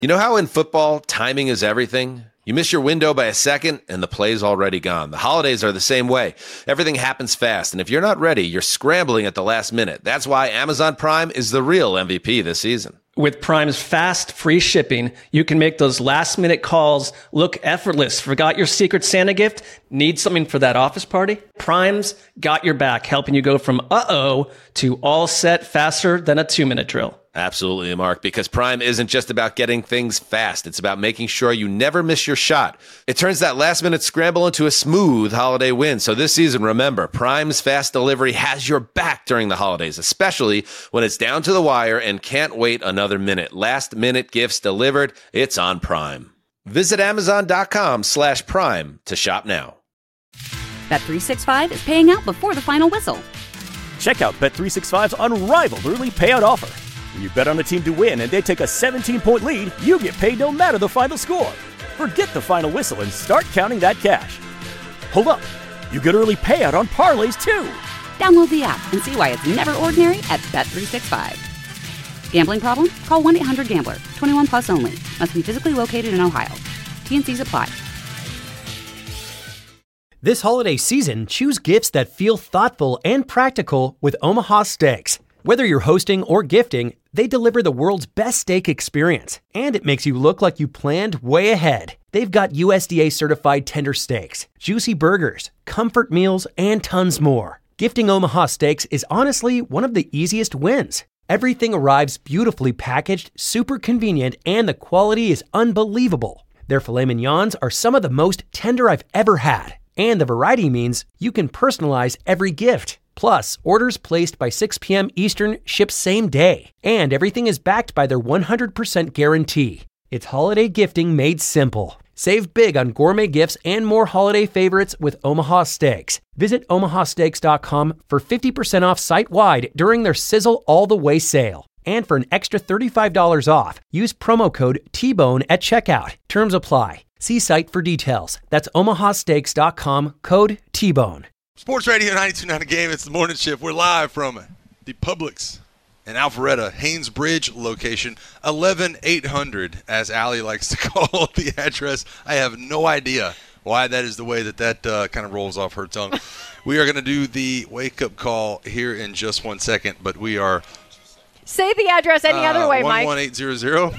You know how in football, timing is everything? You miss your window by a second, and the play's already gone. The holidays are the same way. Everything happens fast, and if you're not ready, you're scrambling at the last minute. That's why Amazon Prime is the real MVP this season. With Prime's fast, free shipping, you can make those last-minute calls look effortless. Forgot your Secret Santa gift? Need something for that office party? Prime's got your back, helping you go from uh-oh to all set faster than a 2-minute drill. Absolutely, Mark, because Prime isn't just about getting things fast. It's about making sure you never miss your shot. It turns that last-minute scramble into a smooth holiday win. So this season, remember, Prime's fast delivery has your back during the holidays, especially when it's down to the wire and can't wait another minute. Last-minute gifts delivered, it's on Prime. Visit Amazon.com/Prime to shop now. Bet365 is paying out before the final whistle. Check out Bet365's unrivaled early payout offer. When you bet on a team to win and they take a 17-point lead, you get paid no matter the final score. Forget the final whistle and start counting that cash. Hold up. You get early payout on parlays, too. Download the app and see why it's never ordinary at Bet365. Gambling problem? Call 1-800-GAMBLER. 21 plus only. Must be physically located in Ohio. T&Cs apply. This holiday season, choose gifts that feel thoughtful and practical with Omaha Steaks. Whether you're hosting or gifting, they deliver the world's best steak experience, and it makes you look like you planned way ahead. They've got USDA-certified tender steaks, juicy burgers, comfort meals, and tons more. Gifting Omaha Steaks is honestly one of the easiest wins. Everything arrives beautifully packaged, super convenient, and the quality is unbelievable. Their filet mignons are some of the most tender I've ever had, and the variety means you can personalize every gift. Plus, orders placed by 6 p.m. Eastern ship same day. And everything is backed by their 100% guarantee. It's holiday gifting made simple. Save big on gourmet gifts and more holiday favorites with Omaha Steaks. Visit omahasteaks.com for 50% off site-wide during their Sizzle All the Way sale. And for an extra $35 off, use promo code TBONE at checkout. Terms apply. See site for details. That's omahasteaks.com, code TBONE. Sports Radio 92.9 The Game. It's the morning shift. We're live from the Publix in Alpharetta, Haynes Bridge location, 11800, as Allie likes to call the address. I have no idea why that is the way that kind of rolls off her tongue. We are going to do the wake-up call here in just 1 second, but we are... Say the address any other way, Mike. 11800.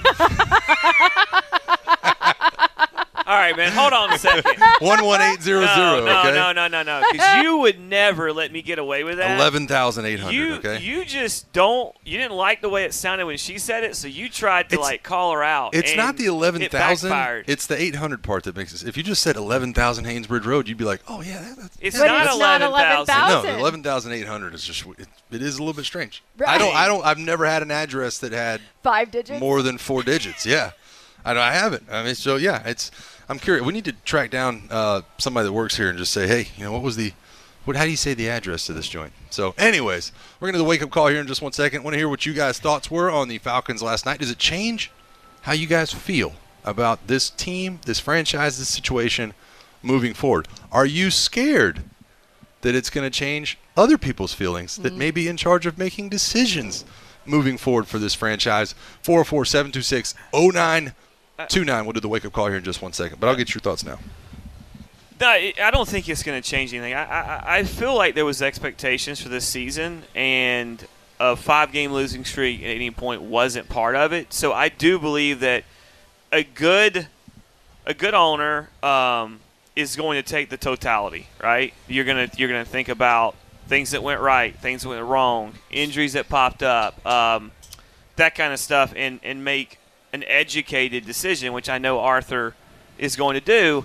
All right, man, hold on a second. 11800, okay? No. Because you would never let me get away with that. 11,800, okay? You just don't – you didn't like the way it sounded when she said it, so you tried to, call her out. It's not the 11,000. It it's the 800 part that makes it. If you just said 11,000 Haynesbridge Road, you'd be like, oh, yeah. It's not 11,000. No, 11,800 is just – it is a little bit strange. Right. I've never had an address that had 5 digits? More than 4 digits, yeah. I haven't. I mean, so, yeah, I'm curious. We need to track down somebody that works here and just say, hey, how do you say the address to this joint? So, anyways, we're going to do the wake-up call here in just 1 second. I want to hear what you guys' thoughts were on the Falcons last night. Does it change how you guys feel about this team, this franchise, this situation moving forward? Are you scared that it's going to change other people's feelings that may be in charge of making decisions moving forward for this franchise? 404-726-0929. We'll do the wake-up call here in just 1 second, but I'll get your thoughts now. No, I don't think it's going to change anything. I feel like there was expectations for this season, and a 5-game losing streak at any point wasn't part of it. So I do believe that a good owner is going to take the totality, right? You're gonna think about things that went right, things that went wrong, injuries that popped up, that kind of stuff, and make an educated decision, which I know Arthur is going to do.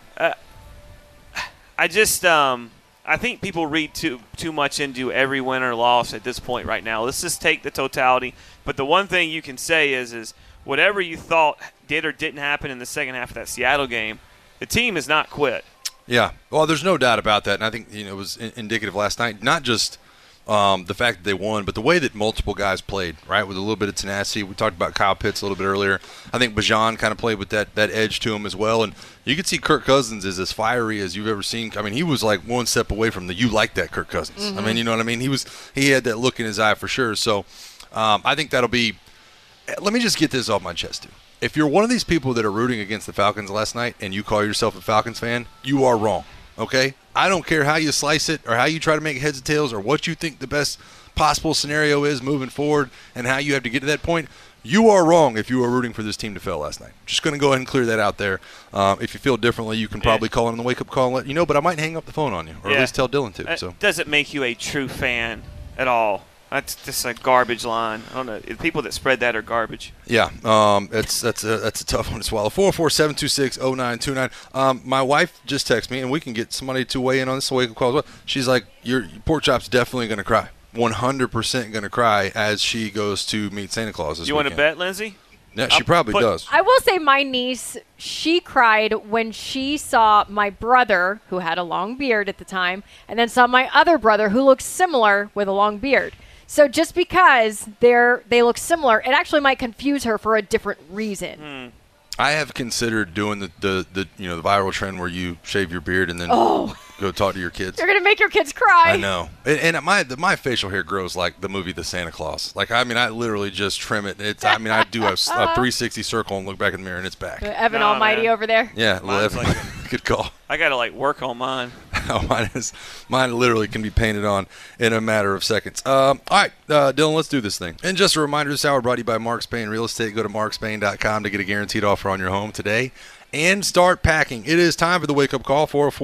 I think people read too much into every win or loss at this point right now. Let's just take the totality. But the one thing you can say is whatever you thought did or didn't happen in the second half of that Seattle game, the team has not quit. Yeah, well, there's no doubt about that, and I think it was indicative last night, not just the fact that they won, but the way that multiple guys played, right, with a little bit of tenacity. We talked about Kyle Pitts a little bit earlier. I think Bijan kind of played with that edge to him as well, and you could see Kirk Cousins is as fiery as you've ever seen. I mean, he was like one step away from you like that Kirk Cousins. Mm-hmm. I mean, you know what I mean? He had that look in his eye for sure. So I think that'll be – let me just get this off my chest too. if you're one of these people that are rooting against the Falcons last night and you call yourself a Falcons fan, you are wrong, okay? I don't care how you slice it or how you try to make heads or tails or what you think the best possible scenario is moving forward and how you have to get to that point. You are wrong if you are rooting for this team to fail last night. Just going to go ahead and clear that out there. If you feel differently, you can probably call in the wake-up call and let you know, but I might hang up the phone on you, or at least tell Dylan to. So doesn't make you a true fan at all. That's just a garbage line. I don't know. The people that spread that are garbage. Yeah, that's a tough one to swallow. 404-726-0929. My wife just texted me, and we can get somebody to weigh in on this wake-up call as well. She's like, your pork chop's definitely going to cry. 100% going to cry as she goes to meet Santa Claus this weekend. You want to bet, Lindsay? Yeah, she probably does. I will say my niece, she cried when she saw my brother, who had a long beard at the time, and then saw my other brother, who looked similar with a long beard. So just because they look similar, it actually might confuse her for a different reason. I have considered doing the viral trend where you shave your beard and then go talk to your kids. You're gonna make your kids cry. I know, and my facial hair grows like the movie The Santa Claus. Like I literally just trim it. I do a 360 circle and look back in the mirror and it's back. Evan Almighty over there. Yeah, Evan, good call. I gotta work on mine. Mine literally can be painted on in a matter of seconds. All right, Dylan, let's do this thing. And just a reminder, this hour brought to you by Mark Spain Real Estate. Go to markspain.com to get a guaranteed offer on your home today and start packing. It is time for the wake-up call,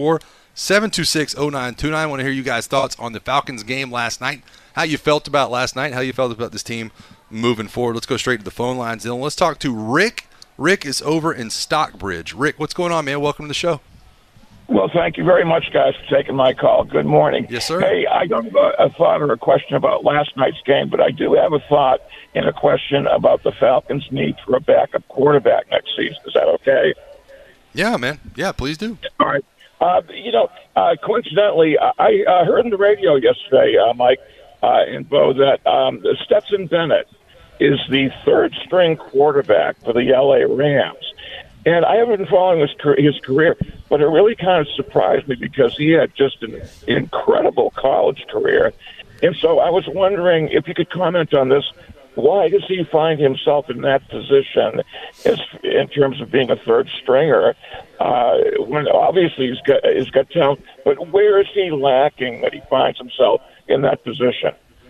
404-726-0929. I want to hear you guys' thoughts on the Falcons game last night, how you felt about last night, how you felt about this team moving forward. Let's go straight to the phone lines, Dylan. Let's talk to Rick. Rick is over in Stockbridge. Rick, what's going on, man? Welcome to the show. Well, thank you very much, guys, for taking my call. Good morning. Yes, sir. Hey, I don't have a thought or a question about last night's game, but I do have a thought and a question about the Falcons' need for a backup quarterback next season. Is that okay? Yeah, man. Yeah, please do. All right. Coincidentally, I heard on the radio yesterday, Mike and Bo, that Stetson Bennett is the third-string quarterback for the L.A. Rams. And I haven't been following his career, but it really kind of surprised me because he had just an incredible college career. And so I was wondering if you could comment on this. Why does he find himself in that position in terms of being a third stringer? When obviously he's got talent, but where is he lacking that he finds himself in that position?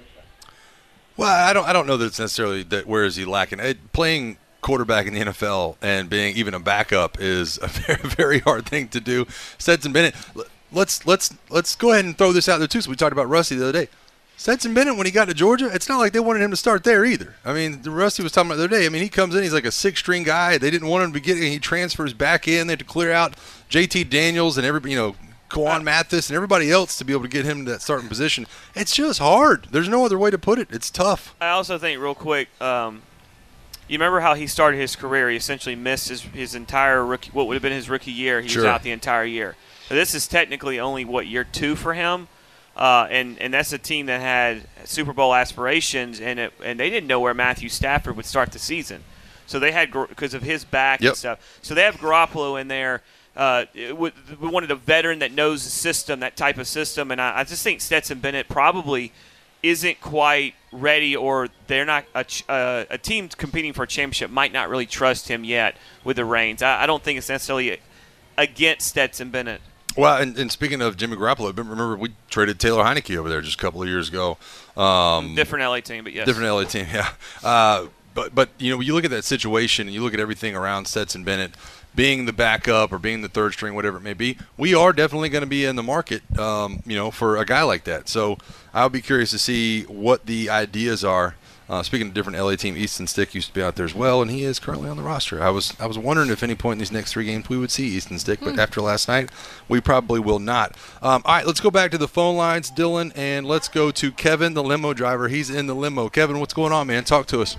Well, I don't know that it's necessarily that where is he lacking. Playing quarterback in the NFL and being even a backup is a very, very hard thing to do. Stetson Bennett, let's go ahead and throw this out there too. So we talked about Rusty the other day. Stetson Bennett, when he got to Georgia, it's not like they wanted him to start there either. I mean, Rusty was talking about the other day. I mean, he comes in, he's like a six-string guy. They didn't want him to get in. He transfers back in. They had to clear out JT Daniels and everybody, Kwan Mathis and everybody else to be able to get him to that starting position. It's just hard. There's no other way to put it. It's tough. I also think, real quick, you remember how he started his career? He essentially missed his entire what would have been his rookie year. He was out the entire year. So this is technically only, year 2 for him? And that's a team that had Super Bowl aspirations, and they didn't know where Matthew Stafford would start the season. So they had, because of his back and stuff. So they have Garoppolo in there. We wanted a veteran that knows the system, that type of system. And I just think Stetson Bennett probably isn't quite ready, or they're not a team competing for a championship might not really trust him yet with the reins. I don't think it's necessarily against Stetson Bennett. Well, and speaking of Jimmy Garoppolo, remember we traded Taylor Heineke over there just a couple of years ago. Different LA team, but yes. Different LA team, yeah. But you look at that situation and you look at everything around Stetson Bennett being the backup or being the third string, whatever it may be, we are definitely going to be in the market, for a guy like that. So I'll be curious to see what the ideas are. Speaking of different LA team, Easton Stick used to be out there as well, and he is currently on the roster. I was wondering if any point in these next 3 games we would see Easton Stick, but after last night, we probably will not. All right, let's go back to the phone lines, Dylan, and let's go to Kevin, the limo driver. He's in the limo. Kevin, what's going on, man? Talk to us.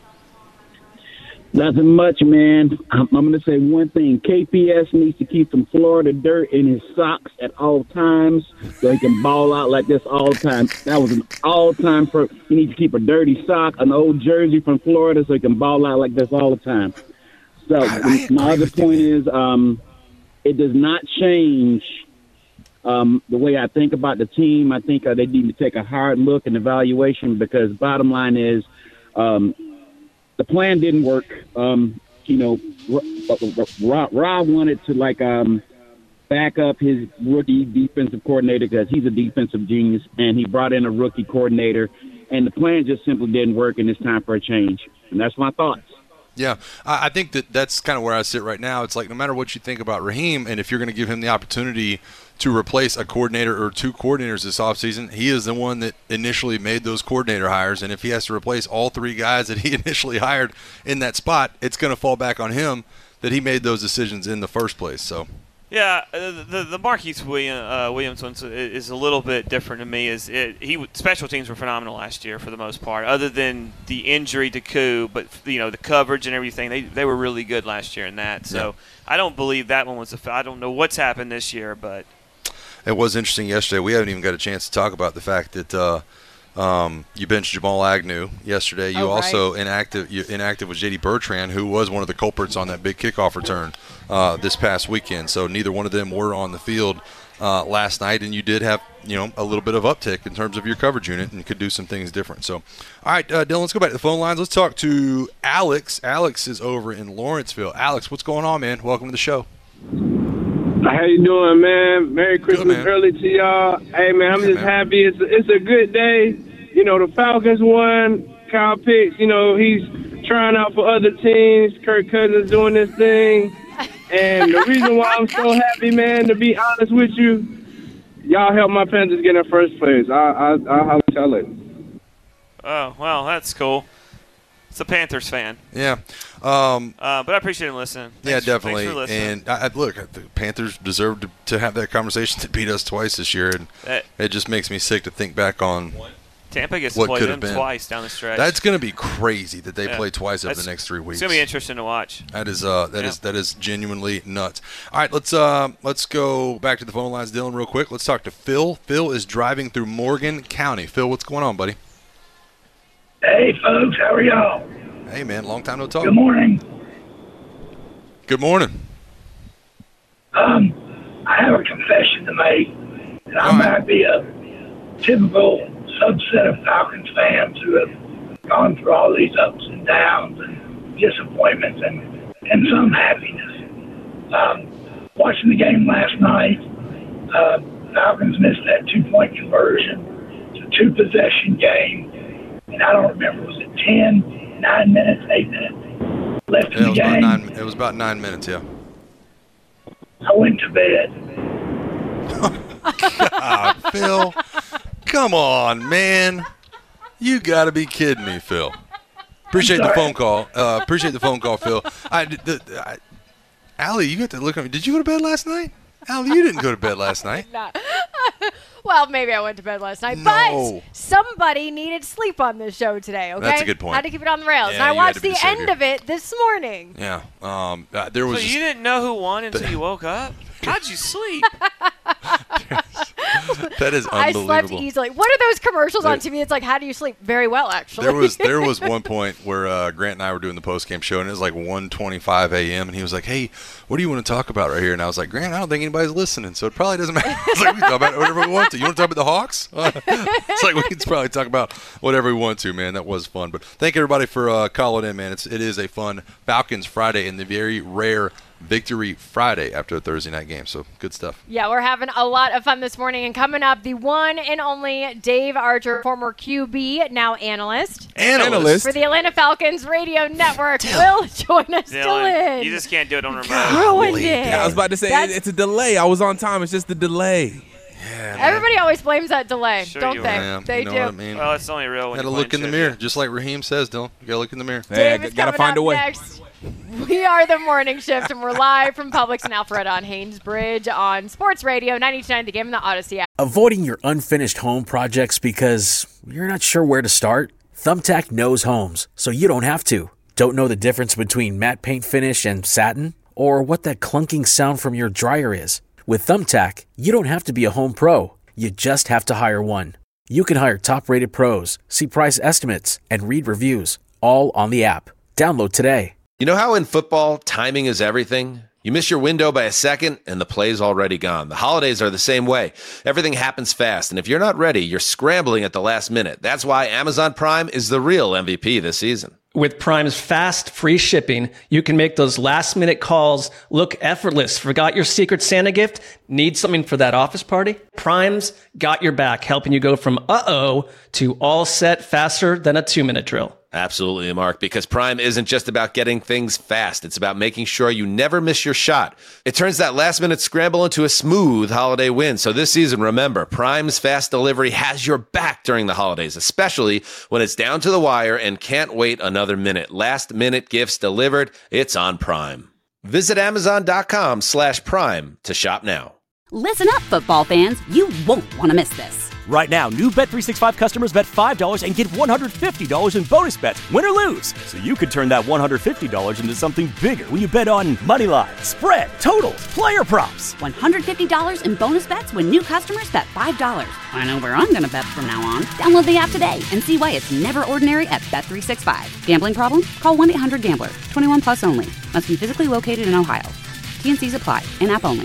Nothing much, man. I'm going to say one thing. KPS needs to keep some Florida dirt in his socks at all times so he can ball out like this all the time. That was an all-time he needs to keep a dirty sock, an old jersey from Florida so he can ball out like this all the time. So my other point is it does not change the way I think about the team. I think they need to take a hard look and evaluation because bottom line is the plan didn't work. Rob wanted to back up his rookie defensive coordinator because he's a defensive genius, and he brought in a rookie coordinator, and the plan just simply didn't work, and it's time for a change. And that's my thoughts. Yeah, I think that's kind of where I sit right now. It's like no matter what you think about Raheem, and if you're going to give him the opportunity to replace a coordinator or two coordinators this offseason, he is the one that initially made those coordinator hires. And if he has to replace all three guys that he initially hired in that spot, it's going to fall back on him that he made those decisions in the first place. So. Yeah, the Marquise Williams one is a little bit different to me. Special teams were phenomenal last year for the most part, other than the injury to Koo, but the coverage and everything, they were really good last year in that. So I don't believe that one was I don't know what's happened this year, but it was interesting yesterday. We haven't even got a chance to talk about the fact that you benched Jamal Agnew yesterday. You also inactive with J.D. Bertrand, who was one of the culprits on that big kickoff return this past weekend. So neither one of them were on the field last night, and you did have a little bit of uptick in terms of your coverage unit, and could do some things different. So, all right, Dylan, let's go back to the phone lines. Let's talk to Alex. Alex is over in Lawrenceville. Alex, what's going on, man? Welcome to the show. How you doing, man? Merry Christmas early to y'all. Hey, man, I'm just happy. It's a good day. The Falcons won. Kyle Pitts, he's trying out for other teams. Kirk Cousins doing this thing. And the reason why I'm so happy, man, to be honest with you, y'all helped my Panthers get in first place. I'll tell it. Oh, well, that's cool. It's a Panthers fan. Yeah. But I appreciate him listening. Thanks, definitely. Thanks for listening. And look, the Panthers deserve to have that conversation to beat us twice this year. And it just makes me sick to think back on Tampa gets what to play could them have been twice down the stretch. That's going to be crazy that they play twice over the next 3 weeks. It's going to be interesting to watch. That is genuinely nuts. All right, let's go back to the phone lines, Dylan, real quick. Let's talk to Phil. Phil is driving through Morgan County. Phil, what's going on, buddy? Hey, folks, how are y'all? Hey, man, long time no talk. Good morning. Good morning. I have a confession to make, and I might be a typical subset of Falcons fans who have gone through all these ups and downs and disappointments and some happiness. Watching the game last night, Falcons missed that 2-point conversion. It's a 2-possession game, and I don't remember, was it 10, 9 minutes, 8 minutes left in the game? It was about 9 minutes, yeah. I went to bed. God, Phil. Come on, man. You got to be kidding me, Phil. Appreciate the phone call. Phil. Allie, you got to look at me. Did you go to bed last night? Allie, you didn't go to bed last night. Well, maybe I went to bed last night, but somebody needed sleep on this show today, okay? That's a good point. I had to keep it on the rails. Yeah, and I watched the end of it this morning. Yeah. There was. So you didn't know who won until you woke up? How'd you sleep? That is unbelievable. I slept easily. What are those commercials on TV? It's like, how do you sleep? Very well, actually. There was one point where Grant and I were doing the post-game show, and it was like 1:25 a.m., and he was like, hey, what do you want to talk about right here? And I was like, Grant, I don't think anybody's listening, so it probably doesn't matter. It's like, we can talk about whatever we want to. You want to talk about the Hawks? It's like we can probably talk about whatever we want to, man. That was fun. But thank everybody for calling in, man. It is a fun Falcons Friday and the very rare Victory Friday after a Thursday night game. So good stuff. Yeah, we're having a lot of fun this morning. And coming up, the one and only Dave Archer, former QB, now analyst for the Atlanta Falcons Radio Network, will join us. Dylan. You just can't do it on remote. I was about to say, it's a delay. I was on time. It's just the delay. Yeah, everybody always blames that delay, don't they? Yeah, they do. What I mean? Well, it's only real when you gotta look in the mirror, just like Raheem says, Dylan. You gotta look in the mirror. Dave is gotta find a way. Next. We are the Morning Shift, and we're live from Publix and Alpharetta on Haynes Bridge on Sports Radio 92.9 The Game and the Odyssey app. Avoiding your unfinished home projects because you're not sure where to start? Thumbtack knows homes, so you don't have to. Don't know the difference between matte paint finish and satin? Or what that clunking sound from your dryer is? With Thumbtack, you don't have to be a home pro. You just have to hire one. You can hire top-rated pros, see price estimates, and read reviews, all on the app. Download today. You know how in football, timing is everything? You miss your window by a second, and the play's already gone. The holidays are the same way. Everything happens fast, and if you're not ready, you're scrambling at the last minute. That's why Amazon Prime is the real MVP this season. With Prime's fast, free shipping, you can make those last-minute calls look effortless. Forgot your Secret Santa gift? Need something for that office party? Prime's got your back, helping you go from uh-oh to all set faster than a 2-minute drill. Absolutely, Mark, because Prime isn't just about getting things fast. It's about making sure you never miss your shot. It turns that last-minute scramble into a smooth holiday win. So this season, remember, Prime's fast delivery has your back during the holidays, especially when it's down to the wire and can't wait another minute. Last-minute gifts delivered, it's on Prime. Visit Amazon.com/Prime to shop now. Listen up, football fans. You won't want to miss this. Right now, new Bet365 customers bet $5 and get $150 in bonus bets, win or lose. So you could turn that $150 into something bigger when you bet on money line, spread, totals, player props. $150 in bonus bets when new customers bet $5. I know where I'm going to bet from now on. Download the app today and see why it's never ordinary at Bet365. Gambling problem? Call 1-800-GAMBLER. 21 plus only. Must be physically located in Ohio. T&Cs apply. In-app only.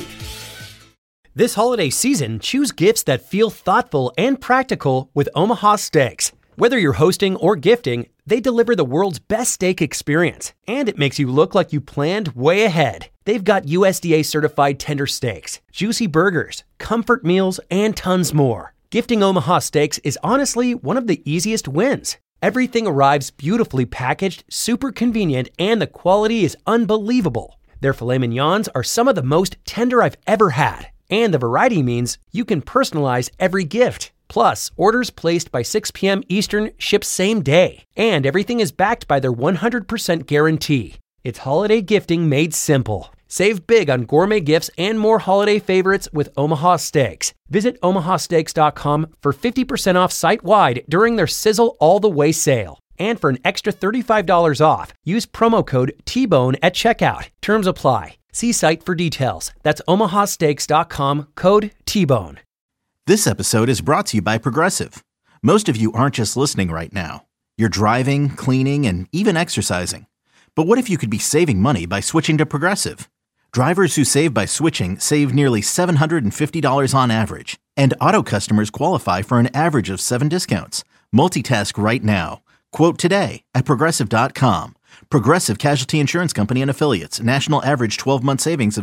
This holiday season, choose gifts that feel thoughtful and practical with Omaha Steaks. Whether you're hosting or gifting, they deliver the world's best steak experience, and it makes you look like you planned way ahead. They've got USDA certified tender steaks, juicy burgers, comfort meals, and tons more. Gifting Omaha Steaks is honestly one of the easiest wins. Everything arrives beautifully packaged, super convenient, and the quality is unbelievable. Their filet mignons are some of the most tender I've ever had. And the variety means you can personalize every gift. Plus, orders placed by 6 p.m. Eastern ship same day. And everything is backed by their 100% guarantee. It's holiday gifting made simple. Save big on gourmet gifts and more holiday favorites with Omaha Steaks. Visit omahasteaks.com for 50% off site-wide during their Sizzle All the Way sale. And for an extra $35 off, use promo code TBONE at checkout. Terms apply. See site for details. That's omahasteaks.com, code TBONE. This episode is brought to you by Progressive. Most of you aren't just listening right now. You're driving, cleaning, and even exercising. But what if you could be saving money by switching to Progressive? Drivers who save by switching save nearly $750 on average. And auto customers qualify for an average of 7 discounts. Multitask right now. Quote today at Progressive.com. Progressive Casualty Insurance Company and Affiliates. National average 12-month savings of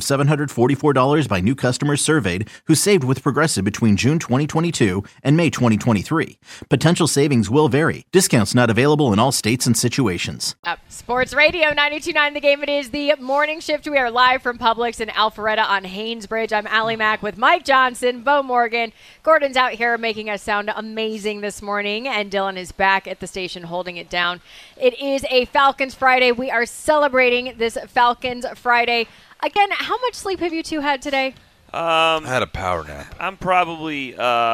$744 by new customers surveyed who saved with Progressive between June 2022 and May 2023. Potential savings will vary. Discounts not available in all states and situations. Sports Radio 92.9 The Game. It is the morning shift. We are live from Publix in Alpharetta on Haynesbridge. I'm Allie Mack with Mike Johnson, Bo Morgan. Gordon's out here making us sound amazing this morning, and Dylan is back at the station holding it down. It is a Falcons Friday. We are celebrating this Falcons Friday. Again, how much sleep have you two had today? I had a power nap. I'm probably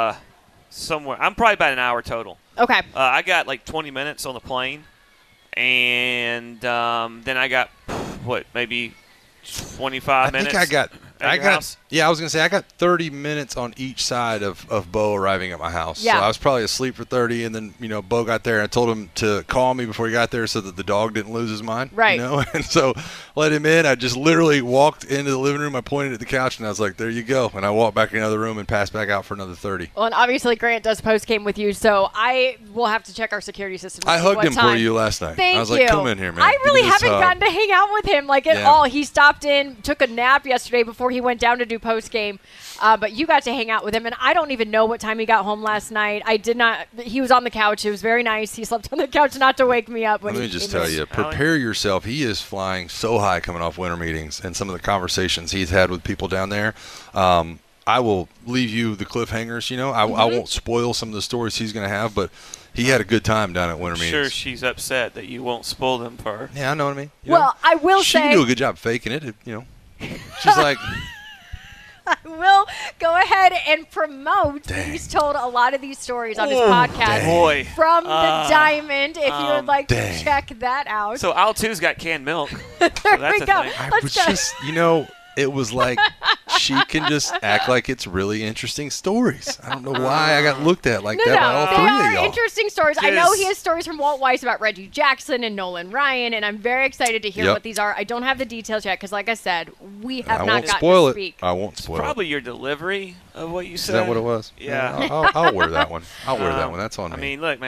somewhere. I'm probably about an hour total. Okay. I got like 20 minutes on the plane, and then I got maybe 25 minutes. I got. Yeah, I was gonna say I got 30 minutes on each side of Bo arriving at my house. Yeah. So I was probably asleep for 30, and then Bo got there, and I told him to call me before he got there so that the dog didn't lose his mind. Right. And so let him in. I just literally walked into the living room. I pointed at the couch, and I was like, "There you go." And I walked back in the other room and passed back out for another 30. Well, and obviously Grant does post game with you, so I will have to check our security system. I hugged him for you last night. Thank I was you. like, "Come in here, man." I really haven't hug. gotten to hang out with him like at all. He stopped in, took a nap yesterday before he went down to do post game. But you got to hang out with him, and I don't even know what time he got home last night. I did not. He was on the couch. It was very nice. He slept on the couch not to wake me up. Let me just tell you, prepare yourself. He is flying so high coming off winter meetings and some of the conversations he's had with people down there. I will leave you the cliffhangers. I won't spoil some of the stories he's going to have, but he had a good time down at winter meetings. Sure, she's upset that you won't spoil them for her. Yeah, I know what I mean. I will she say can do a good job faking it. She's like. I will go ahead and promote. He's told a lot of these stories on his podcast from the Diamond, if you would like to check that out. So Al 2's got canned milk. There so we go. Let's go. It was like she can just act like it's really interesting stories. I don't know why I got looked at like that by all three of y'all. They are interesting stories. I know he has stories from Walt Weiss about Reggie Jackson and Nolan Ryan, and I'm very excited to hear what these are. I don't have the details yet because, like I said, we have not gotten to speak. I won't spoil it. Probably your delivery of what you said. Is that what it was? Yeah. I'll wear that one. I'll wear that one. That's on me. I mean, look, man.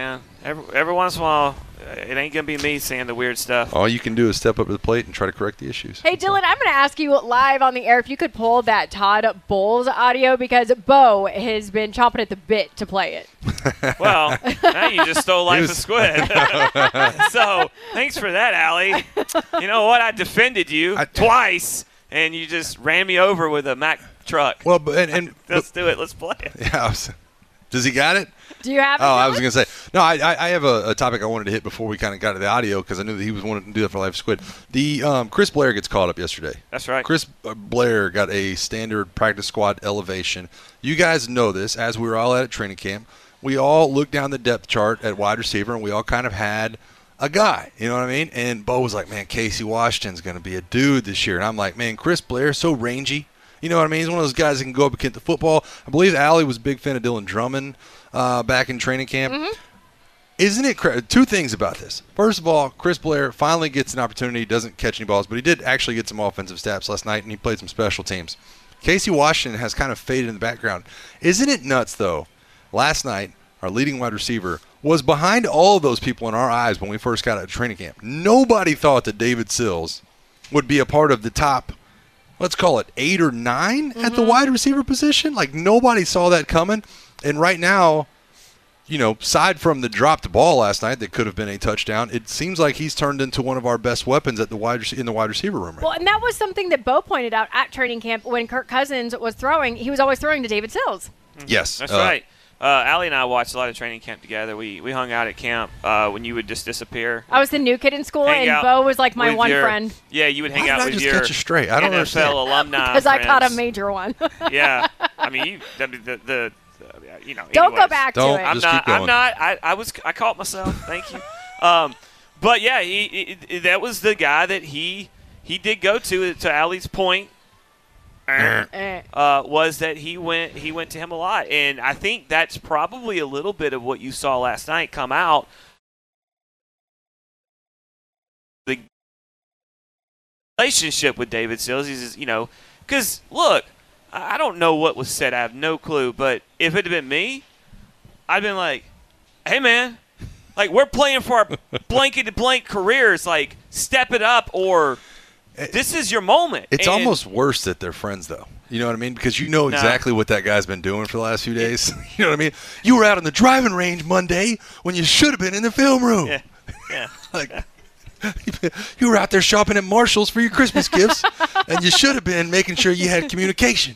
Every once in a while, it ain't going to be me saying the weird stuff. All you can do is step up to the plate and try to correct the issues. Hey, Dylan, I'm going to ask you live on the air if you could pull that Todd Bowles audio because Bo has been chomping at the bit to play it. Well, now you just stole Life of Squid. So thanks for that, Allie. You know what? I defended you twice, and you just ran me over with a Mack truck. Well, let's do it. Let's play it. Yeah. Does he got it? Do you have it? Oh, I was going to say. No, I have a topic I wanted to hit before we kind of got to the audio because I knew that he was wanting to do that for Life of Squid. The Chris Blair gets called up yesterday. That's right. Chris Blair got a standard practice squad elevation. You guys know this, as we were all at training camp. We all looked down the depth chart at wide receiver, and we all kind of had a guy. You know what I mean? And Bo was like, man, Casey Washington's going to be a dude this year. And I'm like, man, Chris Blair, so rangy. You know what I mean? He's one of those guys that can go up and kick the football. I believe Allie was a big fan of Dylan Drummond back in training camp. Mm-hmm. Isn't it two things about this? First of all, Chris Blair finally gets an opportunity. He doesn't catch any balls, but he did actually get some offensive stats last night, and he played some special teams. Casey Washington has kind of faded in the background. Isn't it nuts, though? Last night, our leading wide receiver was behind all of those people in our eyes when we first got out of training camp. Nobody thought that David Sills would be a part of the top, let's call it 8 or 9 at the wide receiver position. Like, nobody saw that coming. And right now, you know, aside from the dropped ball last night that could have been a touchdown, it seems like he's turned into one of our best weapons at in the wide receiver room. Right well, and that was something that Bo pointed out at training camp when Kirk Cousins was throwing. He was always throwing to David Sills. Yes. That's right. Allie and I watched a lot of training camp together. We hung out at camp when you would just disappear. I was the new kid in school, and Bo was like my one friend. Yeah, you would hang Why out did with I just your catch you straight? I don't NFL understand. alumni Because I caught a friends. major one. Yeah. I mean, you know. Don't go anyways. back to it. Just keep going. I'm not. I caught myself. Thank you. But yeah, that was the guy that he did go to Allie's point. Was that he went to him a lot, and I think that's probably a little bit of what you saw last night come out. The relationship with David Sills is, you know, because look, I don't know what was said. I have no clue, but if it had been me, I'd been like, hey man, like we're playing for our blankety blank careers, like step it up or. This is your moment. It's almost worse that they're friends, though. You know what I mean? Because you know exactly what that guy's been doing for the last few days. You know what I mean? You were out on the driving range Monday when you should have been in the film room. Yeah. Like, you were out there shopping at Marshall's for your Christmas gifts, and you should have been making sure you had communication.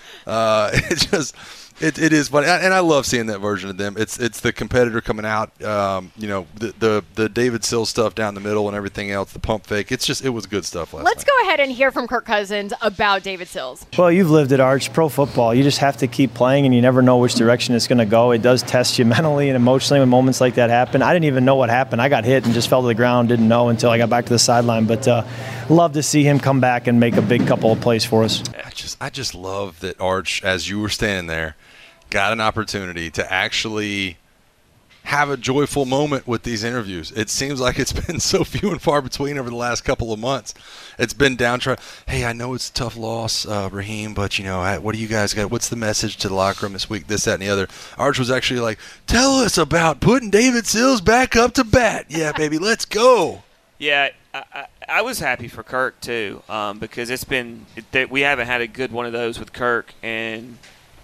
It is funny, and I love seeing that version of them. It's the competitor coming out, you know, the David Sills stuff down the middle and everything else, the pump fake. It was good stuff last Let's night. go ahead and hear from Kirk Cousins about David Sills. Well, you've lived it, Arch. Pro football, you just have to keep playing, and you never know which direction it's going to go. It does test you mentally and emotionally when moments like that happen. I didn't even know what happened. I got hit and just fell to the ground, didn't know until I got back to the sideline. But love to see him come back and make a big couple of plays for us. I just love that Arch, as you were standing there, got an opportunity to actually have a joyful moment with these interviews. It seems like it's been so few and far between over the last couple of months. It's been downtrodden. Hey, I know it's a tough loss, Raheem, but, you know, what do you guys got? What's the message to the locker room this week, this, that, and the other? Arch was actually like, tell us about putting David Sills back up to bat. Yeah, baby, let's go. Yeah, I was happy for Kirk, too, because we haven't had a good one of those with Kirk and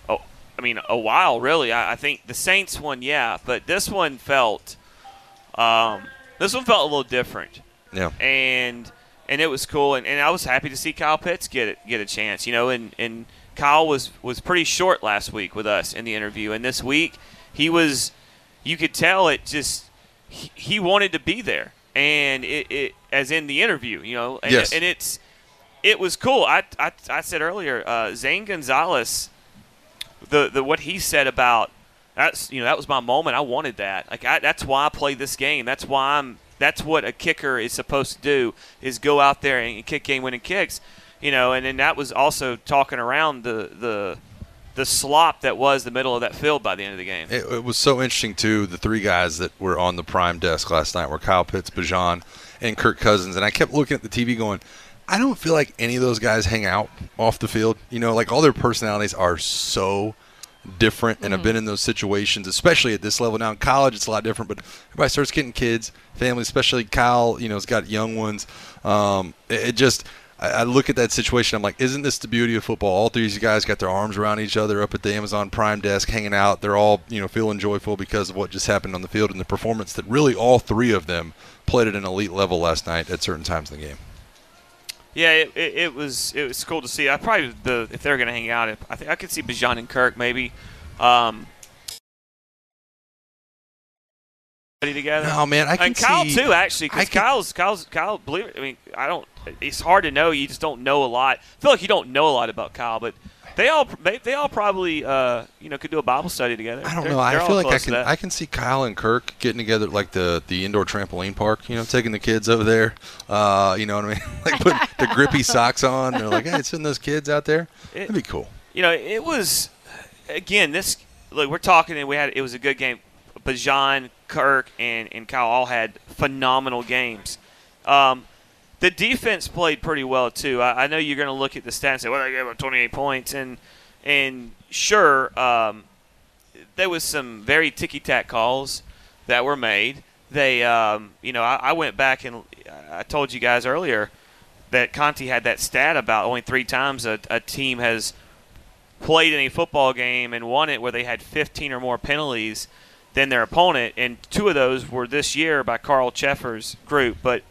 a while, really. I think the Saints one, yeah, but this one felt a little different. Yeah. And it was cool, and I was happy to see Kyle Pitts get a chance, you know, and Kyle was pretty short last week with us in the interview, and this week you could tell he wanted to be there, and it as in the interview, you know, and, yes. And it was cool. I said earlier, Zane Gonzalez. The what he said about that was my moment. I wanted that. Like that's why I play this game. That's what a kicker is supposed to do, is go out there and kick game-winning kicks. You know, and then that was also talking around the slop that was the middle of that field by the end of the game. It was so interesting too. The three guys that were on the prime desk last night were Kyle Pitts, Bijan, and Kirk Cousins, and I kept looking at the TV going, I don't feel like any of those guys hang out off the field. You know, like all their personalities are so different, and I've been in those situations, especially at this level. Now in college, it's a lot different, but everybody starts getting kids, families, especially Kyle, has got young ones. I look at that situation, I'm like, isn't this the beauty of football? All three of these guys got their arms around each other up at the Amazon Prime desk, hanging out. They're all, feeling joyful because of what just happened on the field and the performance that really all three of them played at an elite level last night at certain times in the game. Yeah, it was cool to see. If they're going to hang out, I think I could see Bijan and Kirk maybe together. No, man, I can see. And Kyle too, actually, because Kyle. Believe it. I mean, I don't. It's hard to know. You just don't know a lot. I feel like you don't know a lot about Kyle, but they all probably could do a Bible study together. I don't know. I feel like I can see Kyle and Kirk getting together at like the indoor trampoline park. Taking the kids over there. You know what I mean? Like put the grippy socks on. They're like, hey, send those kids out there. That'd be cool. It was again. We're talking, and it was a good game. Bijan, Kirk, and Kyle all had phenomenal games. The defense played pretty well too. I know you're going to look at the stats and say, well, they gave up 28 points, and sure, there was some very ticky-tack calls that were made. They, I went back and I told you guys earlier that Conti had that stat about only 3 times a team has played in a football game and won it where they had 15 or more penalties than their opponent, and 2 of those were this year by Carl Cheffer's group. But,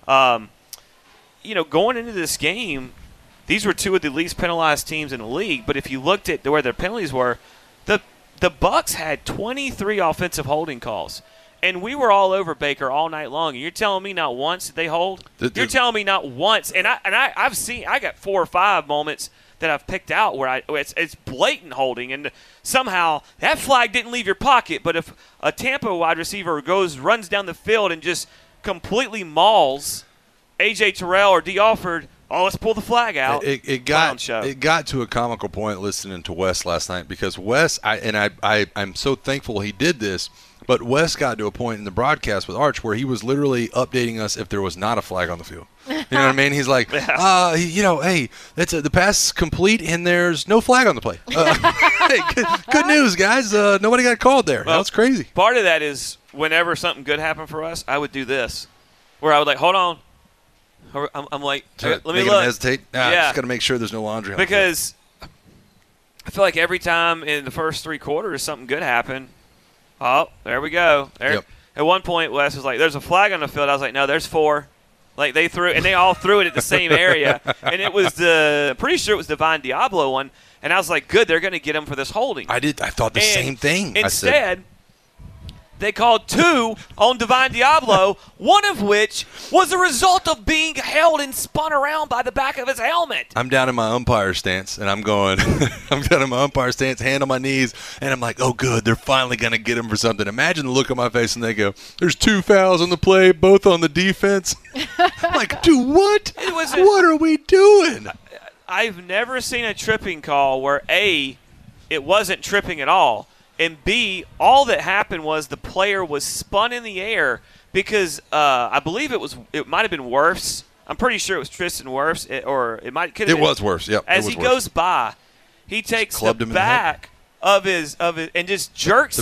going into this game, these were 2 of the least penalized teams in the league. But if you looked at where their penalties were, the Bucs had 23 offensive holding calls. And we were all over Baker all night long. And you're telling me not once did they hold? You're telling me not once. And I got 4 or 5 moments that I've picked out where it's blatant holding, and somehow that flag didn't leave your pocket. But if a Tampa wide receiver runs down the field and just completely mauls A.J. Terrell or D. Alford, let's pull the flag out. It got to a comical point listening to Wes last night, because Wes, I'm so thankful he did this. But Wes got to a point in the broadcast with Arch where he was literally updating us if there was not a flag on the field. You know what I mean? He's like, hey, the pass is complete and there's no flag on the play. Hey, good news, guys. Nobody got called there. Well, that's crazy. Part of that is whenever something good happened for us, I would do this, where I would hold on. I'm like, let me look. Hesitate. Just got to make sure there's no laundry on because I feel like every time in the first 3 quarters something good happened. Oh, there we go. Yep. At one point, Wes was like, there's a flag on the field. I was like, no, there's 4. Like, they all threw it at the same area. And it was pretty sure it was Divine Diablo one. And I was like, good, they're going to get him for this holding. I thought the same thing. Instead, they called 2 on Divine Diablo, one of which was a result of being held and spun around by the back of his helmet. I'm down in my umpire stance, and I'm down in my umpire stance, hand on my knees, and I'm like, oh, good, they're finally going to get him for something. Imagine the look on my face, and they go, there's 2 fouls on the play, both on the defense. I'm like, dude, what? What are we doing? I've never seen a tripping call where, A, it wasn't tripping at all, and B, all that happened was the player was spun in the air because I believe it might have been Wirfs. I'm pretty sure it was Tristan Wirfs, or it might could have been. It was Wirfs. Yep. As he goes by, he takes the back of his and just jerks.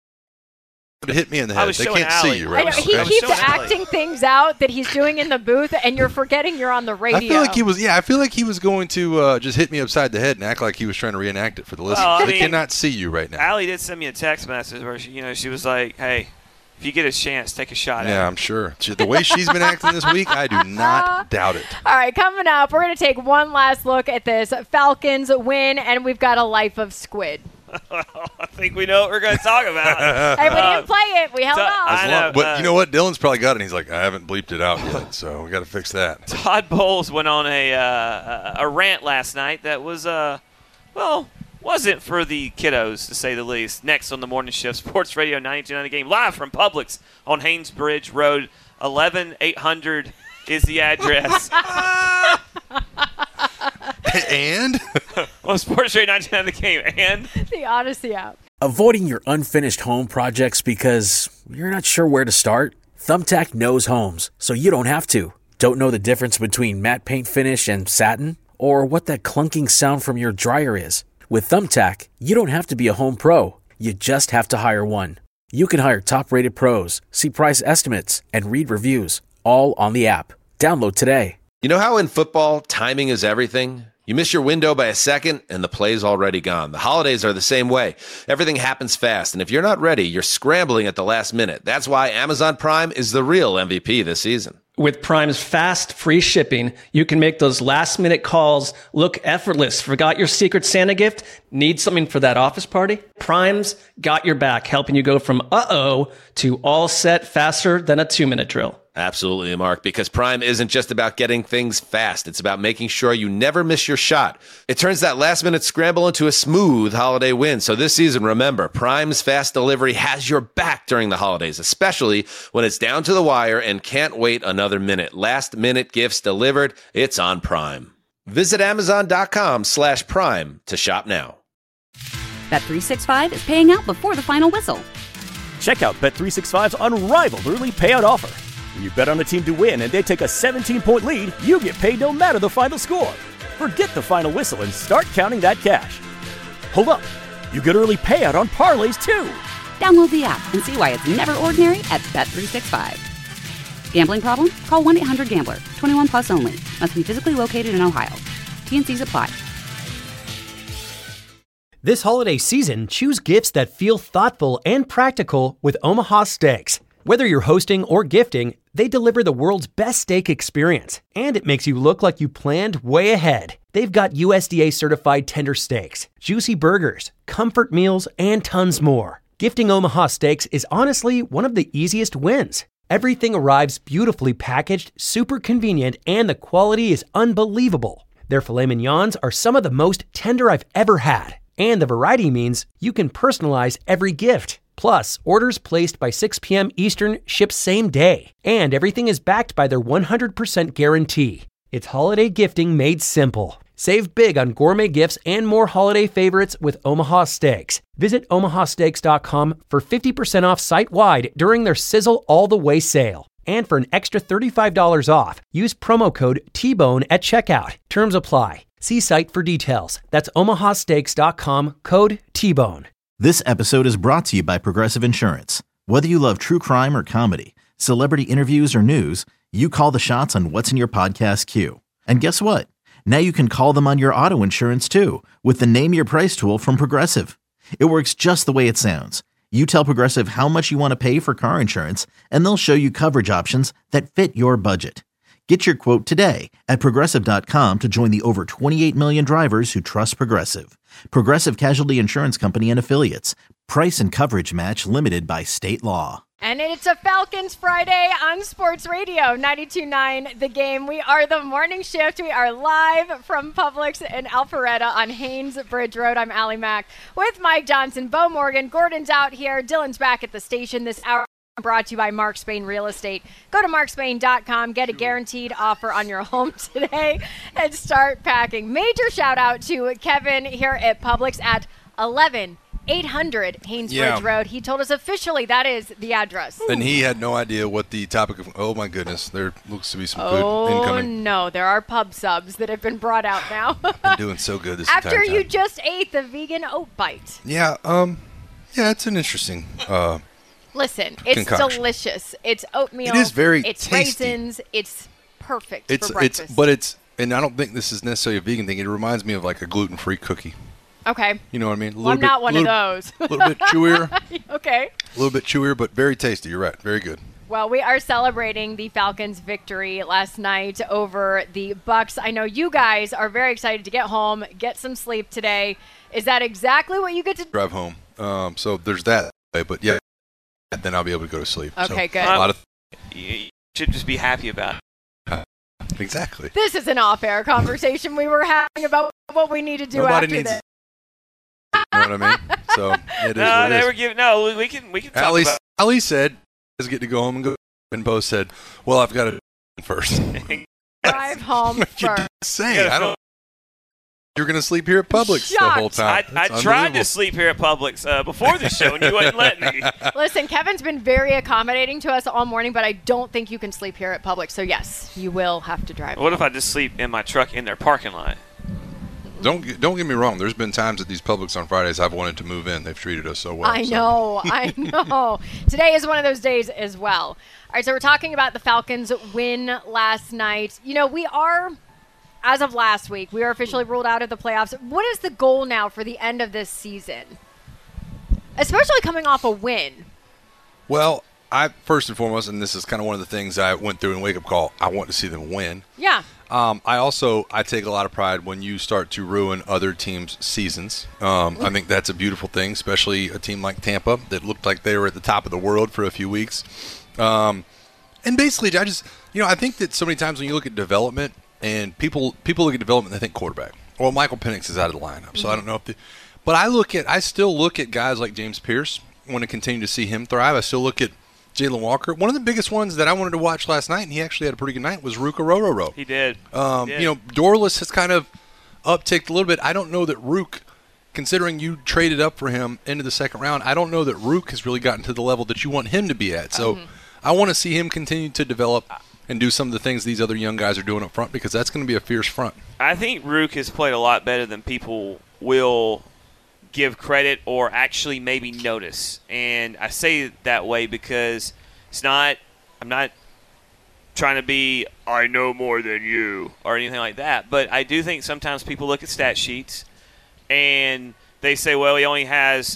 It hit me in the head. They can't see you, right? I know, he keeps acting things out that he's doing in the booth, and you're forgetting you're on the radio. I feel like he was going to just hit me upside the head and act like he was trying to reenact it for the listeners. They cannot see you right now. Allie did send me a text message where she was like, "Hey, if you get a chance, take a shot at it." Yeah, I'm sure. The way she's been acting this week, I do not doubt it. All right, coming up, we're going to take one last look at this Falcons win, and we've got a life of squid. I think we know what we're going to talk about. Hey, we didn't play it. We held off. But you know what? Dylan's probably got it. And he's like, I haven't bleeped it out yet, so we got to fix that. Todd Bowles went on a rant last night that was, wasn't for the kiddos, to say the least. Next on the morning shift, Sports Radio 92.9 The Game, live from Publix on Haynesbridge Road. 11800 is the address. And? Well, Sports Radio 92.9 The Game, and? The Odyssey app. Avoiding your unfinished home projects because you're not sure where to start? Thumbtack knows homes, so you don't have to. Don't know the difference between matte paint finish and satin? Or what that clunking sound from your dryer is? With Thumbtack, you don't have to be a home pro. You just have to hire one. You can hire top-rated pros, see price estimates, and read reviews, all on the app. Download today. You know how in football, timing is everything? You miss your window by a second, and the play's already gone. The holidays are the same way. Everything happens fast, and if you're not ready, you're scrambling at the last minute. That's why Amazon Prime is the real MVP this season. With Prime's fast, free shipping, you can make those last-minute calls look effortless. Forgot your Secret Santa gift? Need something for that office party? Prime's got your back, helping you go from uh-oh to all set faster than a 2-minute drill. Absolutely, Mark, because Prime isn't just about getting things fast. It's about making sure you never miss your shot. It turns that last-minute scramble into a smooth holiday win. So this season, remember, Prime's fast delivery has your back during the holidays, especially when it's down to the wire and can't wait another minute. Last-minute gifts delivered, it's on Prime. Visit Amazon.com/Prime to shop now. Bet365 is paying out before the final whistle. Check out Bet365's unrivaled early payout offer. When you bet on a team to win and they take a 17-point lead, you get paid no matter the final score. Forget the final whistle and start counting that cash. Hold up. You get early payout on parlays, too. Download the app and see why it's never ordinary at Bet365. Gambling problem? Call 1-800-GAMBLER. 21 plus only. Must be physically located in Ohio. T&Cs apply. This holiday season, choose gifts that feel thoughtful and practical with Omaha Steaks. Whether you're hosting or gifting, they deliver the world's best steak experience, and it makes you look like you planned way ahead. They've got USDA certified tender steaks, juicy burgers, comfort meals, and tons more. Gifting Omaha Steaks is honestly one of the easiest wins. Everything arrives beautifully packaged, super convenient, and the quality is unbelievable. Their filet mignons are some of the most tender I've ever had, and the variety means you can personalize every gift. Plus, orders placed by 6 p.m. Eastern ship same day, and everything is backed by their 100% guarantee. It's holiday gifting made simple. Save big on gourmet gifts and more holiday favorites with Omaha Steaks. Visit omahasteaks.com for 50% off site-wide during their Sizzle All the Way sale. And for an extra $35 off, use promo code TBONE at checkout. Terms apply. See site for details. That's omahasteaks.com, code TBONE. This episode is brought to you by Progressive Insurance. Whether you love true crime or comedy, celebrity interviews or news, you call the shots on what's in your podcast queue. And guess what? Now you can call them on your auto insurance too with the Name Your Price tool from Progressive. It works just the way it sounds. You tell Progressive how much you want to pay for car insurance, and they'll show you coverage options that fit your budget. Get your quote today at Progressive.com to join the over 28 million drivers who trust Progressive. Progressive Casualty Insurance Company and Affiliates. Price and coverage match limited by state law. And it's a Falcons Friday on Sports Radio 92.9 The Game. We are the morning shift. We are live from Publix in Alpharetta on Haynes Bridge Road. I'm Allie Mack with Mike Johnson, Bo Morgan. Gordon's out here. Dylan's back at the station this hour. Brought to you by Mark Spain Real Estate. Go to markspain.com, get a guaranteed offer on your home today, and start packing. Major shout out to Kevin here at Publix at 11800 Haynes Bridge Road. He told us officially that is the address. And he had no idea what the topic of. Oh my goodness, there looks to be some food incoming. Oh no, there are pub subs that have been brought out now. Been doing so good this after entire time. You just ate the vegan oat bite. Yeah, it's an interesting. Listen, it's concoction. Delicious. It's oatmeal. It is very It's tasty. raisins. It's perfect for breakfast. And I don't think this is necessarily a vegan thing. It reminds me of like a gluten-free cookie. Okay. You know what I mean? Well, I'm not one of those. A little bit chewier. Okay. A little bit chewier, but very tasty. You're right. Very good. Well, we are celebrating the Falcons' victory last night over the Bucs. I know you guys are very excited to get home, get some sleep today. Is that exactly what you get to drive home? So there's that. But yeah. Then I'll be able to go to sleep. Okay, so, good. A lot of You should just be happy about it. Exactly. This is an off-air conversation we were having about what we need to do Nobody after needs this. You know what I mean? So it is what it is. We can talk about. Ali said, "Let's get to go home and go." And Bo said, "Well, I've got to first." Drive home first. Saying, I don't. You're going to sleep here at Publix the whole time. I tried to sleep here at Publix before the show, and you wouldn't let me. Listen, Kevin's been very accommodating to us all morning, but I don't think you can sleep here at Publix. So, yes, you will have to drive What if I just sleep in my truck in their parking lot? Don't get me wrong. There's been times at these Publix on Fridays I've wanted to move in. They've treated us so well. I know. Today is one of those days as well. All right, so we're talking about the Falcons' win last night. We are, as of last week, we are officially ruled out of the playoffs. What is the goal now for the end of this season? Especially coming off a win. Well, I first and foremost, and this is kind of one of the things I went through in Wake Up Call, I want to see them win. Yeah. I take a lot of pride when you start to ruin other teams' seasons. I think that's a beautiful thing, especially a team like Tampa that looked like they were at the top of the world for a few weeks. And basically, I think that so many times when you look at development and people look at development, they think quarterback. Well, Michael Penix is out of the lineup, so I don't know if but I still look at guys like James Pierce, want to continue to see him thrive. I still look at Jalen Walker. One of the biggest ones that I wanted to watch last night, and he actually had a pretty good night, was Ruka Rororo. He did. Dorless has kind of upticked a little bit. I don't know that Rook, considering you traded up for him into the second round, I don't know that Rook has really gotten to the level that you want him to be at. So I want to see him continue to develop and do some of the things these other young guys are doing up front, because that's going to be a fierce front. I think Rook has played a lot better than people will give credit or actually maybe notice. And I say it that way because I'm not trying to be, I know more than you or anything like that. But I do think sometimes people look at stat sheets and they say, well, he only has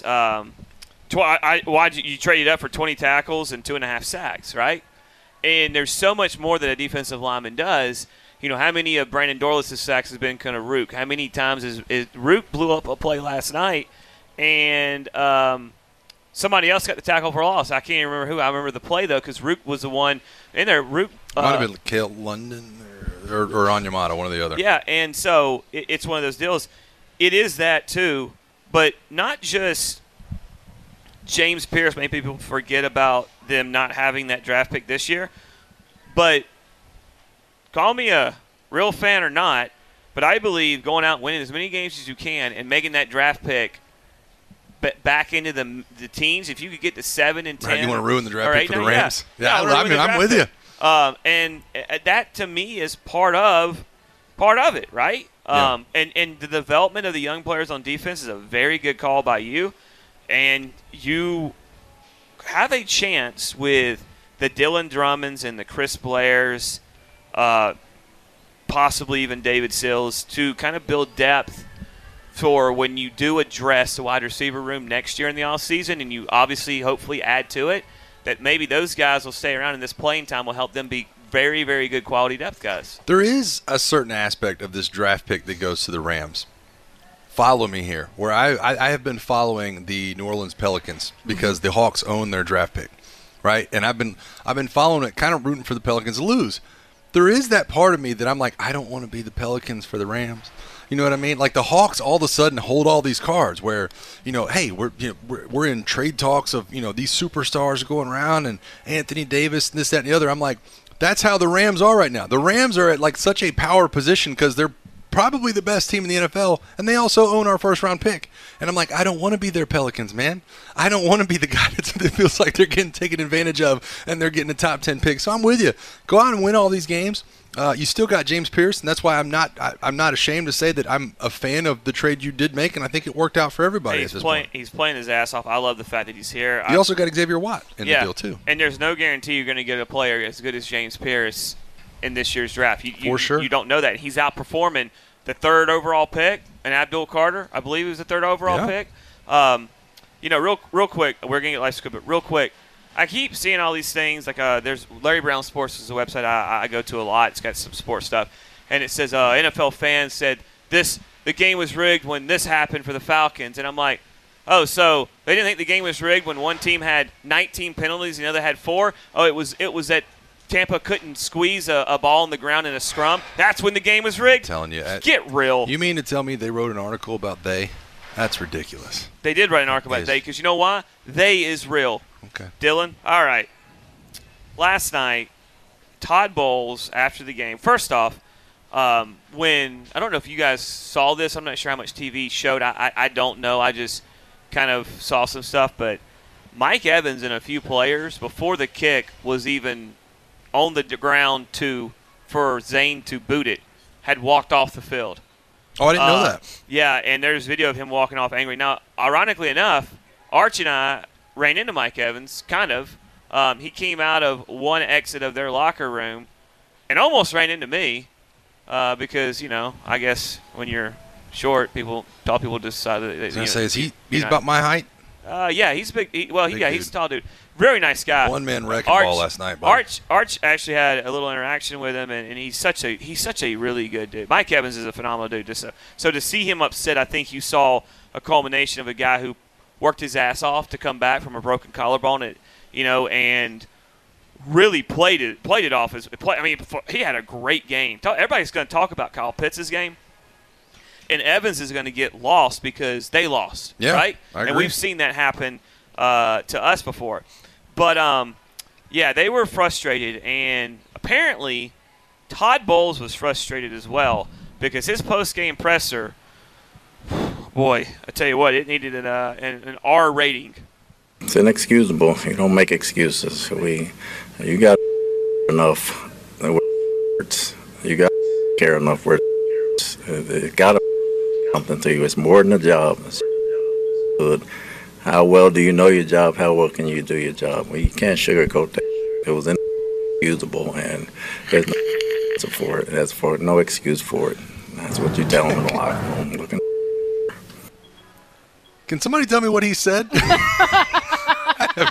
you traded up for 20 tackles and 2.5 sacks, right? And there's so much more that a defensive lineman does. How many of Brandon Dorless' sacks has been kind of Rook? How many times is Rook blew up a play last night and somebody else got the tackle for loss? I can't even remember who. I remember the play, though, because Rook was the one in there. Rook might have been Cale London or Onyemata, one or the other. Yeah, and so it's one of those deals. It is that, too, but not just James Pierce. Many people forget about them not having that draft pick this year, but call me a real fan or not, but I believe going out and winning as many games as you can and making that draft pick back into the teens, if you could get to 7 and 10. Right, you want to ruin the draft pick for the Rams? Yeah, I'm with you. And that, to me, is part of it, right? Yeah. And the development of the young players on defense is a very good call by you. And you have a chance with the Dylan Drummonds and the Chris Blairs, possibly even David Sills, to kind of build depth for when you do address the wide receiver room next year in the offseason, and you obviously hopefully add to it, that maybe those guys will stay around and this playing time will help them be very, very good quality depth guys. There is a certain aspect of this draft pick that goes to the Rams. Follow me here, where I have been following the New Orleans Pelicans because the Hawks own their draft pick, right? And I've been following it, kind of rooting for the Pelicans to lose. There is that part of me that I'm like, I don't want to be the Pelicans for the Rams. You know what I mean? Like the Hawks all of a sudden hold all these cards where, hey, we're in trade talks of, these superstars going around and Anthony Davis and this, that, and the other. I'm like, that's how the Rams are right now. The Rams are at like such a power position because they're probably the best team in the NFL, and they also own our first-round pick. And I'm like, I don't want to be their Pelicans, man. I don't want to be the guy that feels like they're getting taken advantage of and they're getting a top 10 pick. So I'm with you. Go out and win all these games. You still got James Pierce, and that's why I'm not ashamed to say that I'm a fan of the trade you did make, and I think it worked out for everybody. He's playing his ass off. I love the fact that he's here. You also got Xavier Watt in the deal, too. And there's no guarantee you're going to get a player as good as James Pierce in this year's draft. For sure. You don't know that. He's outperforming the 3rd overall pick, and Abdul Carter, I believe he was the 3rd overall pick. Real quick, we're going to get life script, but real quick, I keep seeing all these things. Like there's Larry Brown Sports is a website I go to a lot. It's got some sports stuff, and it says NFL fans said the game was rigged when this happened for the Falcons, and I'm like, oh, so they didn't think the game was rigged when one team had 19 penalties and the other had 4? Oh, it was that Tampa couldn't squeeze a ball on the ground in a scrum. That's when the game was rigged. I'm telling you. Get real. You mean to tell me they wrote an article about they? That's ridiculous. They did write an article about they because you know why? They is real. Okay. Dylan, all right. Last night, Todd Bowles, after the game, first off, when – I don't know if you guys saw this. I'm not sure how much TV showed. I don't know. I just kind of saw some stuff. But Mike Evans and a few players, before the kick was even on the ground for Zane to boot it, had walked off the field. Oh, I didn't know that. Yeah, and there's video of him walking off angry. Now, ironically enough, Arch and I ran into Mike Evans, kind of. He came out of one exit of their locker room and almost ran into me because, I guess when you're short, tall people decide that. I was going to say, he's about my height? Yeah, he's big. He's a tall dude. Very nice guy. One-man wrecking ball last night. Buddy. Arch actually had a little interaction with him, and he's such a really good dude. Mike Evans is a phenomenal dude. So to see him upset, I think you saw a culmination of a guy who worked his ass off to come back from a broken collarbone, and really played it off. He had a great game. Everybody's going to talk about Kyle Pitts' game. And Evans is going to get lost because they lost, right? I agree. And we've seen that happen to us before. But, they were frustrated. And apparently Todd Bowles was frustrated as well because his post-game presser, boy, I tell you what, it needed an R rating. It's inexcusable. You don't make excuses. You got enough words. You got care enough words. It got something to you. It's more than a job. It's good. How well do you know your job? How well can you do your job? Well, you can't sugarcoat that. It was inexcusable, and there's no answer for it. There's no excuse for it. That's what you tell them in the locker room. Can somebody tell me what he said? I have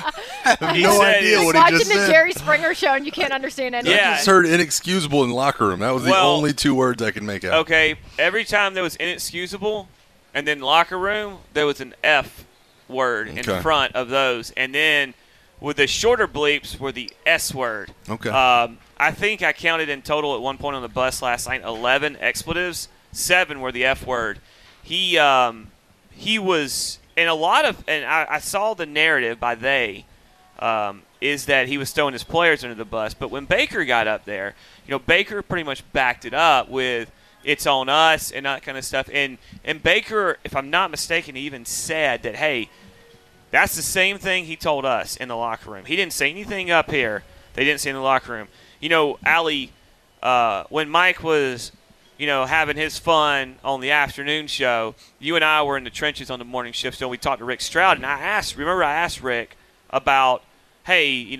no idea what he just said. Watching the Jerry Springer show and you can't understand anything. I just heard inexcusable in the locker room. That was the only two words I could make out. Okay, every time there was inexcusable and then locker room, there was an F word in front of those. And then with the shorter bleeps were the S word. Okay. I think I counted in total at one point on the bus last night 11 expletives. 7 were the F word. He was – and I saw the narrative by they is that he was throwing his players under the bus. But when Baker got up there, Baker pretty much backed it up with it's on us and that kind of stuff. And Baker, if I'm not mistaken, even said that, hey, that's the same thing he told us in the locker room. He didn't say anything up here they didn't say in the locker room. Allie, when Mike was – having his fun on the afternoon show, you and I were in the trenches on the morning shift still. We talked to Rick Stroud, and I asked Rick about, hey,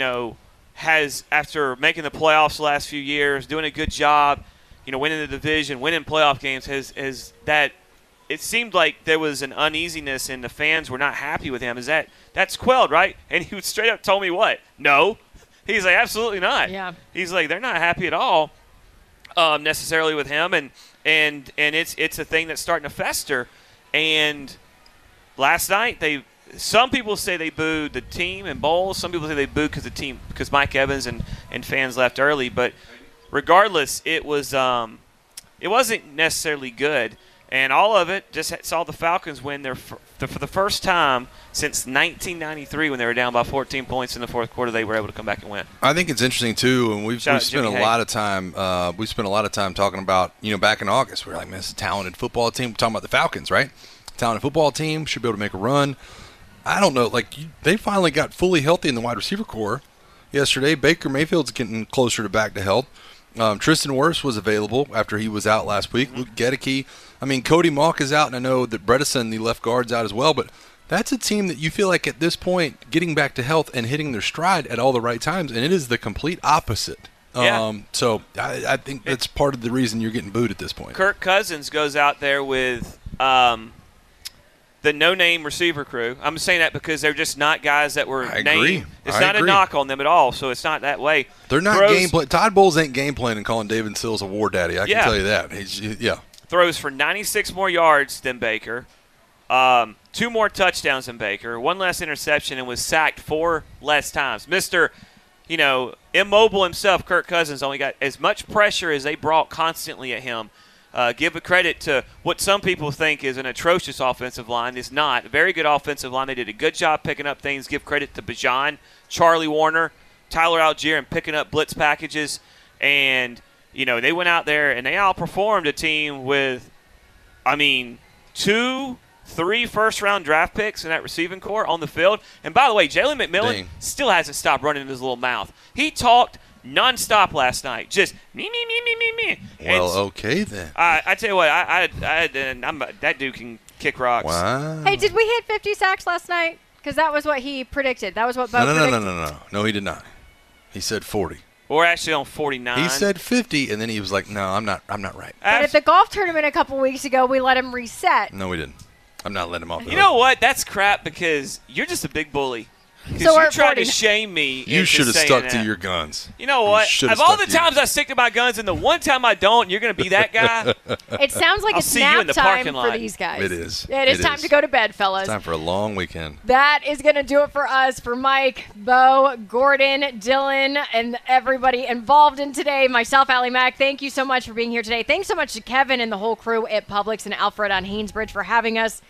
after making the playoffs the last few years, doing a good job, winning the division, winning playoff games, has that it seemed like there was an uneasiness and the fans were not happy with him. That's quelled, right? And he straight up told me what? No. He's like, absolutely not. Yeah. He's like, they're not happy at all. Necessarily with him, and it's a thing that's starting to fester. And last night, some people say they booed the team and Bowles. Some people say they booed because Mike Evans and fans left early. But regardless, it wasn't necessarily good. And all of it just saw the Falcons win for the first time since 1993 when they were down by 14 points in the fourth quarter. They were able to come back and win. I think it's interesting too, and we've spent a lot of time. We spent a lot of time talking about back in August. We were like, man, it's a talented football team. We're talking about the Falcons, right? Talented football team should be able to make a run. I don't know, they finally got fully healthy in the wide receiver core yesterday. Baker Mayfield's getting closer to back to health. Tristan Wirfs was available after he was out last week. Luke Gedeke. Cody Mauch is out, and I know that Bredesen, the left guard's out as well. But that's a team that you feel like at this point getting back to health and hitting their stride at all the right times, and it is the complete opposite. Yeah. So I think that's part of the reason you're getting booed at this point. Kirk Cousins goes out there with the no-name receiver crew. I'm saying that because they're just not guys that were named. It's not a knock on them at all, so it's not that way. They're not game plan. Todd Bowles ain't game planning calling David Sills a war daddy. I can tell you that. Throws for 96 more yards than Baker, 2 more touchdowns than Baker, 1 less interception, and was sacked 4 less times. Mr. Immobile himself, Kirk Cousins, only got as much pressure as they brought constantly at him. Give a credit to what some people think is an atrocious offensive line. It's not. A very good offensive line. They did a good job picking up things. Give credit to Bijan, Charlie Warner, Tyler Algier, and picking up blitz packages. And, they went out there and they outperformed a team with, 2, 3 first-round draft picks in that receiving core on the field. And, by the way, Jalen McMillan still hasn't stopped running his little mouth. He talked nonstop last night. Just me. Well, okay then. I tell you what, that dude can kick rocks. Wow. Hey, did we hit 50 sacks last night? Because that was what he predicted. That was what Bo predicted. No, he did not. He said 40. We're actually on 49. He said 50, and then he was like, no, I'm not right. But at the golf tournament a couple weeks ago, we let him reset. No, we didn't. I'm not letting him off the You hook. know what? That's crap because you're just a big bully. Because So you're trying to shame me. You into should have saying stuck that. to your guns. You know what? should have Of all stuck the to times I stick to my guns and the one time I don't, you're going to be that guy. It sounds like I'll it's see you nap in the time parking for lot. these guys. It is. It is time to go to bed, fellas. It's time for a long weekend. That is going to do it for us, for Mike, Bo, Gordon, Dylan, and everybody involved in today. Myself, Allie Mack, thank you so much for being here today. Thanks so much to Kevin and the whole crew at Publix and Alfred on Haynesbridge for having us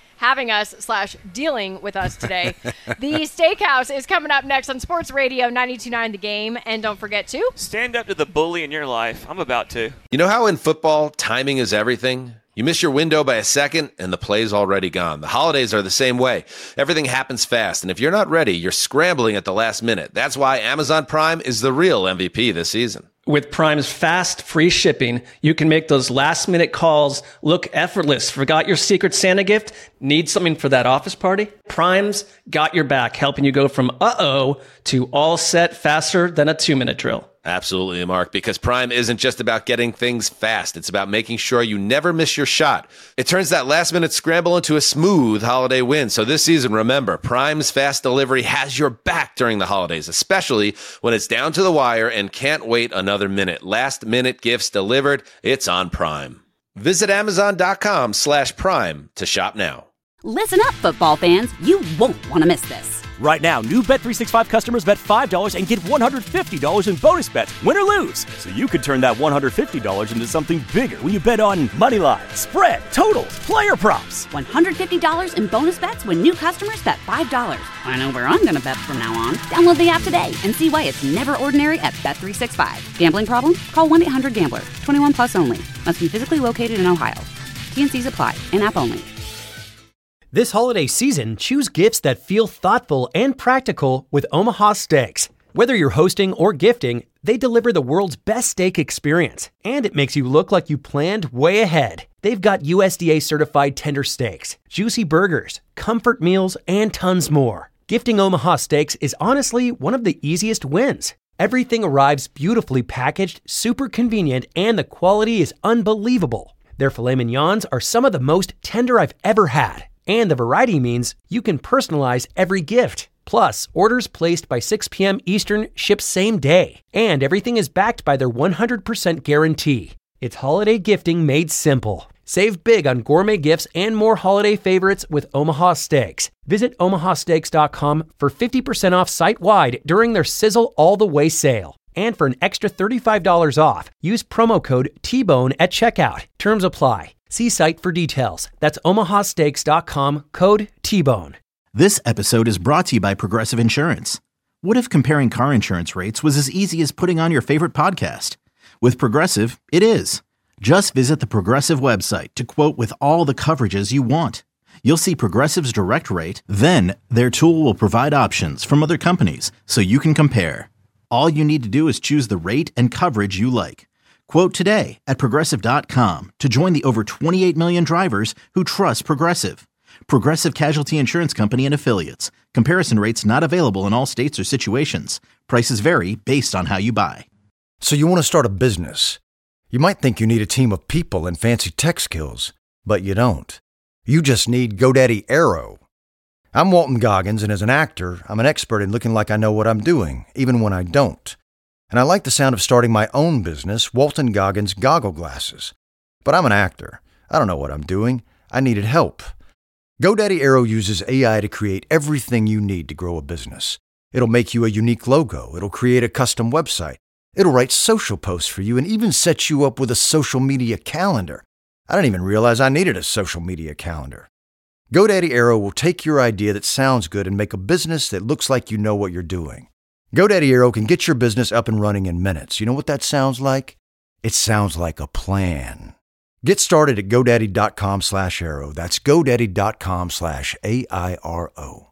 / dealing with us today. The Steakhouse is coming up next on Sports Radio 92.9 The Game. And don't forget to stand up to the bully in your life. I'm about to. You know how in football, timing is everything? You miss your window by a second, and the play's already gone. The holidays are the same way. Everything happens fast, and if you're not ready, you're scrambling at the last minute. That's why Amazon Prime is the real MVP this season. With Prime's fast, free shipping, you can make those last-minute calls look effortless. Forgot your Secret Santa gift? Need something for that office party? Prime's got your back, helping you go from uh-oh to all set faster than a 2-minute drill. Absolutely, Mark, because Prime isn't just about getting things fast. It's about making sure you never miss your shot. It turns that last-minute scramble into a smooth holiday win. So this season, remember, Prime's fast delivery has your back during the holidays, especially when it's down to the wire and can't wait another minute. Last-minute gifts delivered, it's on Prime. Visit Amazon.com/Prime to shop now. Listen up, football fans. You won't want to miss this. Right now, new Bet365 customers bet $5 and get $150 in bonus bets, win or lose. So you could turn that $150 into something bigger when you bet on money line, spread, totals, player props. $150 in bonus bets when new customers bet $5. I know where I'm going to bet from now on. Download the app today and see why it's never ordinary at Bet365. Gambling problem? Call 1-800-GAMBLER. 21 plus only. Must be physically located in Ohio. T&Cs apply. In-app only. This holiday season, choose gifts that feel thoughtful and practical with Omaha Steaks. Whether you're hosting or gifting, they deliver the world's best steak experience, and it makes you look like you planned way ahead. They've got USDA certified tender steaks, juicy burgers, comfort meals, and tons more. Gifting Omaha Steaks is honestly one of the easiest wins. Everything arrives beautifully packaged, super convenient, and the quality is unbelievable. Their filet mignons are some of the most tender I've ever had. And the variety means you can personalize every gift. Plus, orders placed by 6 p.m. Eastern ship same day. And everything is backed by their 100% guarantee. It's holiday gifting made simple. Save big on gourmet gifts and more holiday favorites with Omaha Steaks. Visit omahasteaks.com for 50% off site-wide during their Sizzle All the Way sale. And for an extra $35 off, use promo code TBONE at checkout. Terms apply. See site for details. That's omahasteaks.com, code TBONE. This episode is brought to you by Progressive Insurance. What if comparing car insurance rates was as easy as putting on your favorite podcast? With Progressive, it is. Just visit the Progressive website to quote with all the coverages you want. You'll see Progressive's direct rate, then their tool will provide options from other companies so you can compare. All you need to do is choose the rate and coverage you like. Quote today at Progressive.com to join the over 28 million drivers who trust Progressive. Progressive Casualty Insurance Company and Affiliates. Comparison rates not available in all states or situations. Prices vary based on how you buy. So you want to start a business. You might think you need a team of people and fancy tech skills, but you don't. You just need GoDaddy Aero. I'm Walton Goggins, and as an actor, I'm an expert in looking like I know what I'm doing, even when I don't. And I like the sound of starting my own business, Walton Goggins Goggle Glasses. But I'm an actor. I don't know what I'm doing. I needed help. GoDaddy Aero uses AI to create everything you need to grow a business. It'll make you a unique logo. It'll create a custom website. It'll write social posts for you and even set you up with a social media calendar. I didn't even realize I needed a social media calendar. GoDaddy Aero will take your idea that sounds good and make a business that looks like you know what you're doing. GoDaddy Aero can get your business up and running in minutes. You know what that sounds like? It sounds like a plan. Get started at GoDaddy.com/Aero. That's GoDaddy.com/AIRO.